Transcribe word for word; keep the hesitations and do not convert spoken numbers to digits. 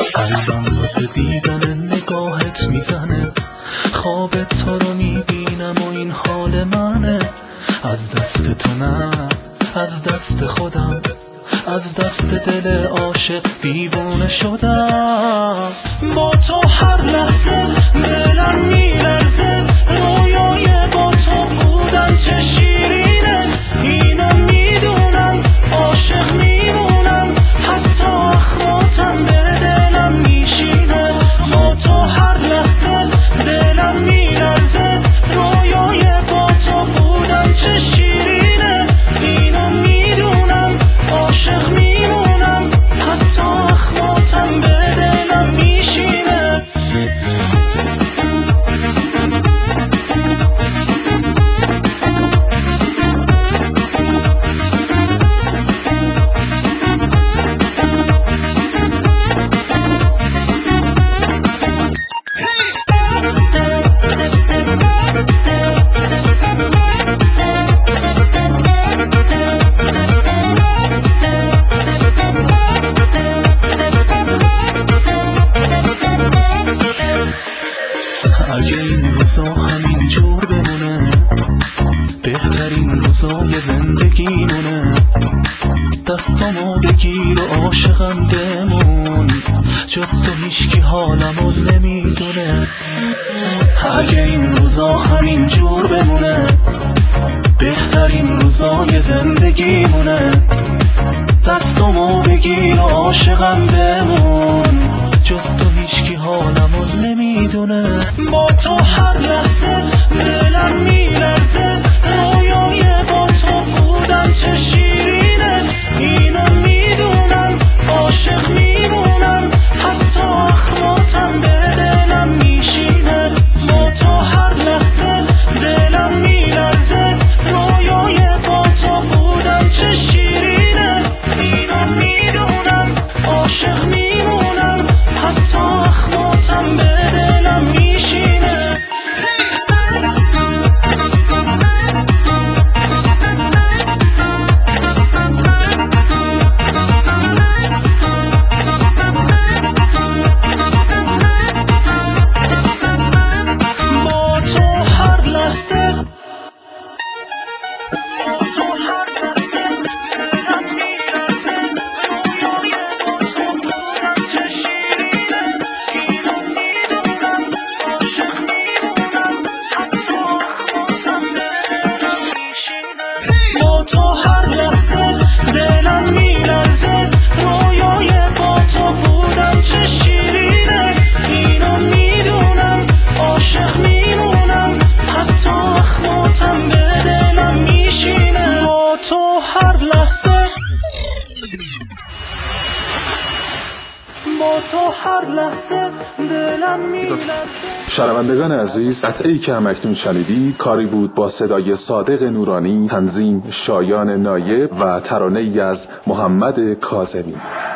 قلبم واسه دیدن نگاهت میزنه، خواب تو رو میبینم و این حال منه. از دست تو نه، از دست خودم، از دست دل عاشق دیوونه شدم. با تو هر لحظه دلم میلرزه، رویای با تو بودن چه شیرینه. اینو میدونم عاشق میمونم، حتی اخماتم به دلم میشینه. با تو هر لحظه دلم میلرزه، رویای با تو بودن چه شیرینه. اینو میدونم عاشق میمونم، حتی اخماتم به دلم میشینه. اگه این روزا همین جور بمونه، بهترین روزای زندگیمونه. دستامو بگیر و عاشقم بمون، جز تو هیچکی حالمو نمیدونه. اگه این روزا همین جور بمونه، بهترین روزای زندگیمونه. دستامو بگیر و عاشقم بمون، جز تو هیچکی حالمو نمیدونه. با تو هر لحظه دلم میلرزه، رویای با تو بودن چه شیرینه. اینو میدونم عاشق میمونم، حتی اخماتم به دلم میشینه. با تو هر لحظه دلم میلرزه، رویای با تو بودن چه شیرینه. اینو میدونم عاشق میمونم، حتی اخماتم به دلم میشینه. با تو هر لحظه با تو هر لحظه دلم میلرزه، رویای با تو بودن چه شیرینه. اینو میدونم عاشق میمونم، حتی اخماتم به دلم میشینه. با تو هر لحظه، با تو هر لحظه دلم میلرزه. شنوندگان عزیز، قطعه‌ای که همکنون شنیدید کاری بود با صدای صادق نورانی، تنظیم شایان نایب و ترانه‌ای از محمد کاظمی.